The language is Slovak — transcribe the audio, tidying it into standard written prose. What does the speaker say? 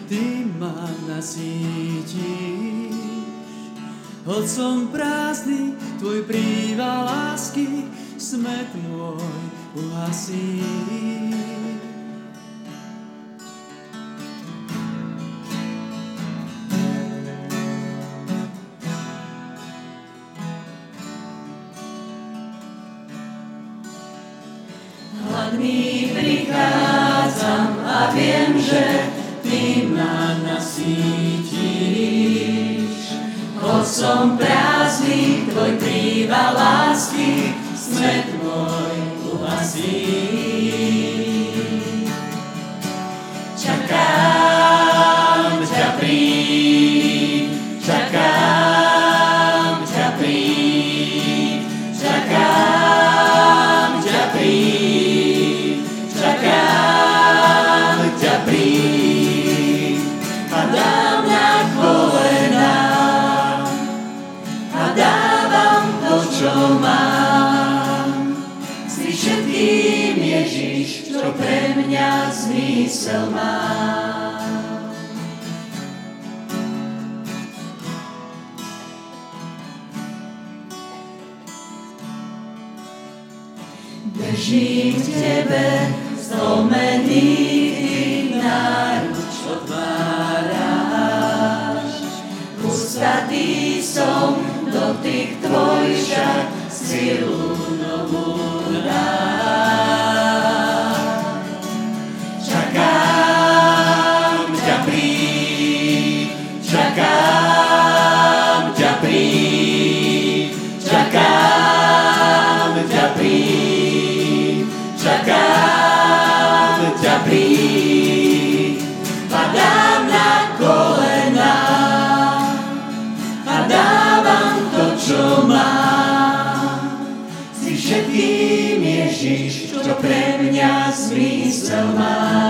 Ty ma nasítiš. Hoď som prázdny, tvoj príval lásky smet môj uhasí. Hladný prichádzam a viem, že ty ma nasítiš. Hoď som prázdny, tvoj príval lásky smet môj uhasí. Čakám ťa príď, čakám ťa príď, čakám ťa príď, čakám ťa príď. Padám na kolená a dávam to, čo mám. Si všetkým Ježiš, čo pre mňa zmysel má. Držím v tebe zlomený, ty náruč otváraš. Ústatý som, dotyk tvoj však silu novú dáš. Čakám ťa príď, čakám ťa príď, čakám ťa príď, čakám ťa príď. Padám na kolená a dávam to, čo mám. Si všetkým Ježiš, čo pre mňa zmysel má.